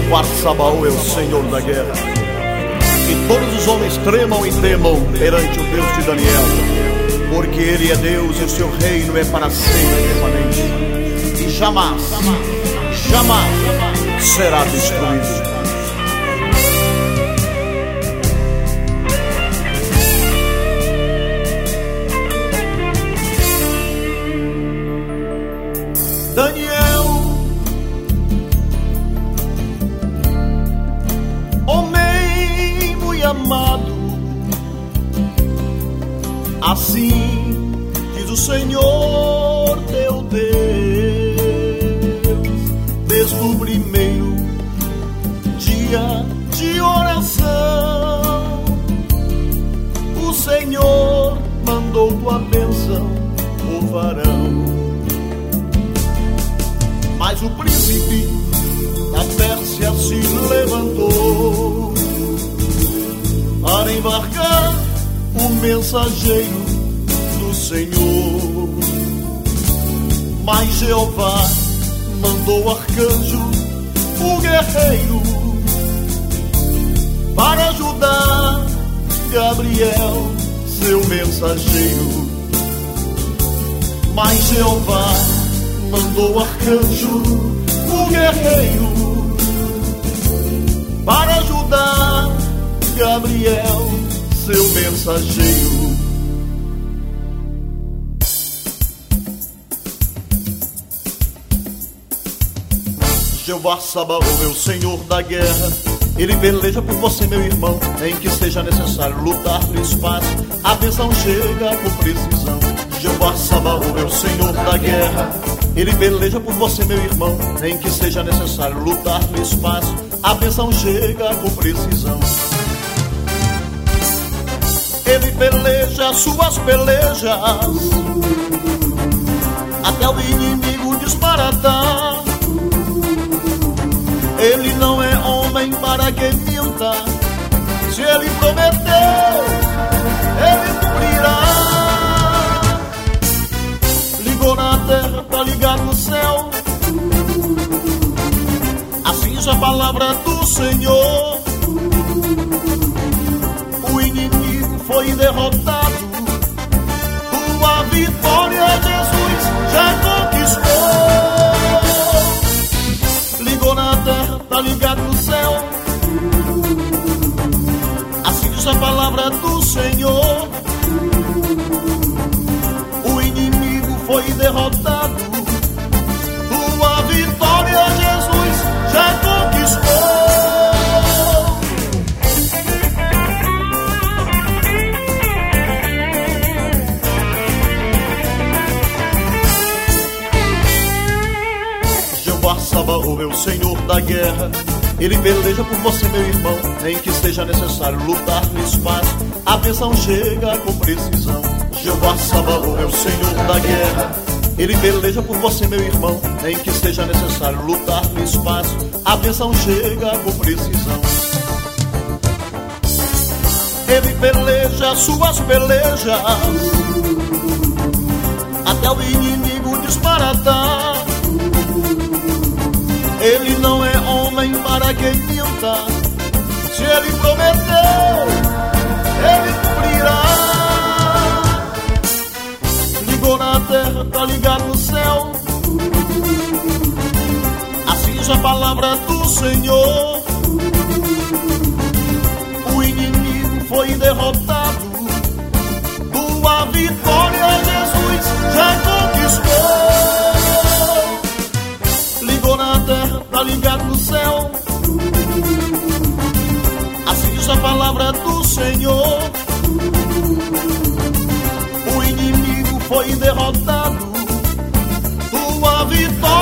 Jeová Sabaoth é o Senhor da guerra. Que todos os homens tremam e temam perante o Deus de Daniel, porque Ele é Deus e o seu reino é para sempre permanente, e jamais, jamais será destruído. Daniel, homem muito amado, assim diz o Senhor teu Deus, desde o primeiro dia de oração, o Senhor mandou tua bênção, o varão. Mas o príncipe da Pérsia se levantou para embarcar o mensageiro do Senhor. Mas Jeová mandou o arcanjo, o guerreiro, para ajudar Gabriel, seu mensageiro. Mas Jeová mandou o arcanjo, o guerreiro, para ajudar Gabriel, seu mensageiro. Jeová Sabaoth é o Senhor da guerra. Ele peleja por você, meu irmão, nem que seja necessário lutar no espaço. A bênção chega com precisão. Jeová Sabaoth é o Senhor da guerra. Ele peleja por você, meu irmão, nem que seja necessário lutar no espaço. A bênção chega com precisão. Ele peleja suas pelejas até o inimigo desbaratar. Ele não é homem para que minta. Se ele prometeu, ele cumprirá. Ligou na terra pra ligar no céu. Assim diz a palavra do Senhor. O inimigo foi derrotado. Tua vitória Jesus já conquistou. Ligou na terra pra ligar no céu. Assim diz a palavra do Senhor. O inimigo foi derrotado. Tua vitória Jesus já conquistou. Jeová Sabaoth é o Senhor da guerra. Ele peleja por você, meu irmão, nem que seja necessário lutar no espaço. A bênção chega com precisão. Jeová Sabaoth é o Senhor da guerra. Ele peleja por você, meu irmão, nem que seja necessário lutar no espaço. A bênção chega com precisão. Ele peleja suas pelejas até o inimigo desbaratar. Ele não é homem para que minta. Se ele prometeu, ele cumprirá. Ligou na terra pra ligar no céu. Assim diz a palavra do Senhor. O inimigo foi derrotado. Tua vitória Jesus já conquistou. Ligou na terra pra ligar no céu. Assim diz a palavra do Senhor. O inimigo foi derrotado. Tua vitória